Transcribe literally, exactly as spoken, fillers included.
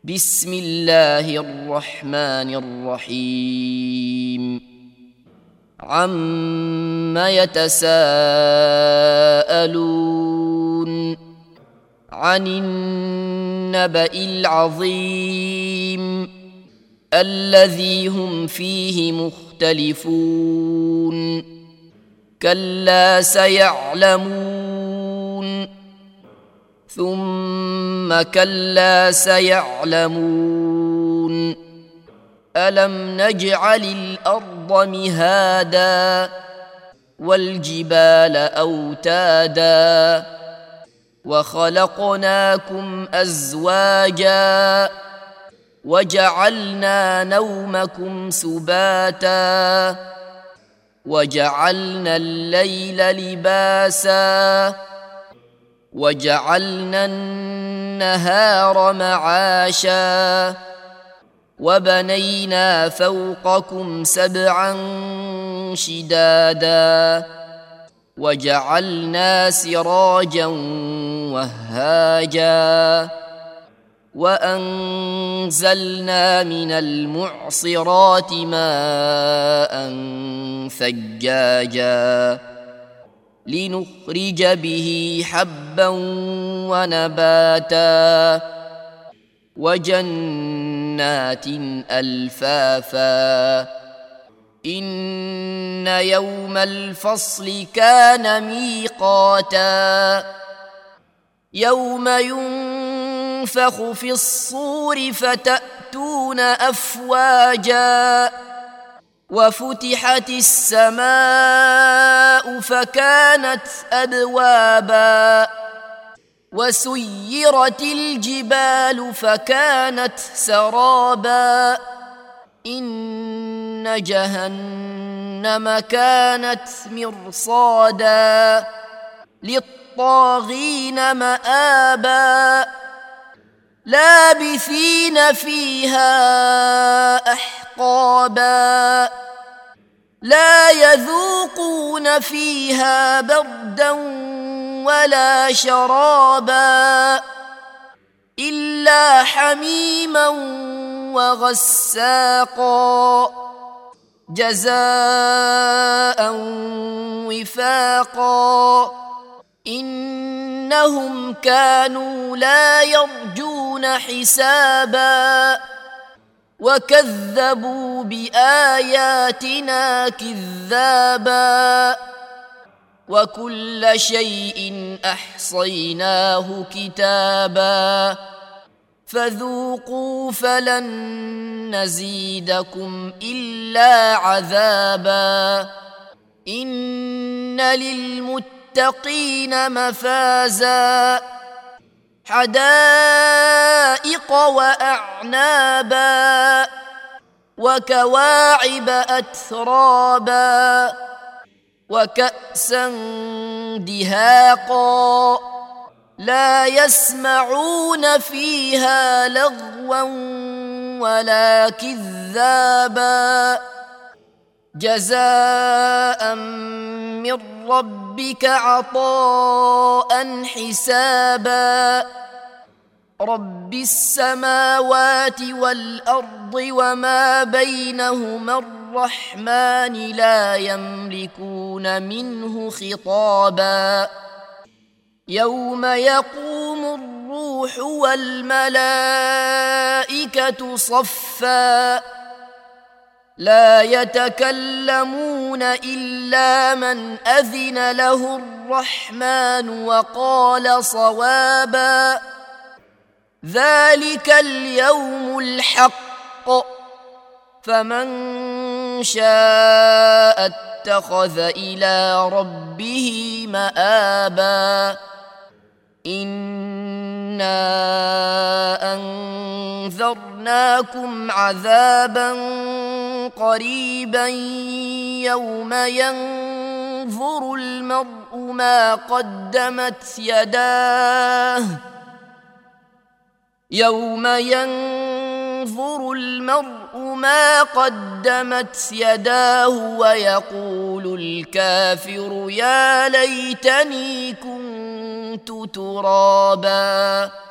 بسم الله الرحمن الرحيم عم يتساءلون عن النبأ العظيم الذي هم فيه مختلفون كلا سيعلمون ثم كلا سيعلمون ألم نجعل الأرض مهادا والجبال أوتادا وخلقناكم أزواجا وجعلنا نومكم سباتا وجعلنا الليل لباسا وجعلنا النهار معاشا وبنينا فوقكم سبعا شدادا وجعلنا سراجا وهاجا وأنزلنا من المعصرات ماء ثجاجا لنخرج به حبا ونباتا وجنات ألفافا إن يوم الفصل كان ميقاتا يوم ينفخ في الصور فتأتون أفواجا وفتحت السماء فكانت أبوابا وسيرت الجبال فكانت سرابا إن جهنم كانت مرصادا للطاغين مآبا لابثين فيها أحقابا لا يذوقون فيها بردا ولا شرابا إلا حميما وغساقا جزاء وفاقا إنهم كانوا لا يرجون حسابا وكذبوا بآياتنا كذابا وكل شيء أحصيناه كتابا فذوقوا فلن نزيدكم إلا عذابا إن للمتقين مفازا حدائق وأعنابا وكواعب أترابا وكأسا دهاقا لا يسمعون فيها لغوا ولا كذابا جزاء من ربك عطاء حسابا رب السماوات والأرض وما بينهما الرحمن لا يملكون منه خطابا يوم يقوم الروح والملائكة صفا لا يتكلمون إلا من أذن له الرحمن وقال صوابا ذلك اليوم الحق فمن شاء اتخذ إلى ربه مآبا إنا أنذرناكم عذابا قريبا يوم ينظر المرء ما قدمت يداه يوم ينظر المرء ما قدمت يداه ويقول الكافر يا ليتني كنت ترابا.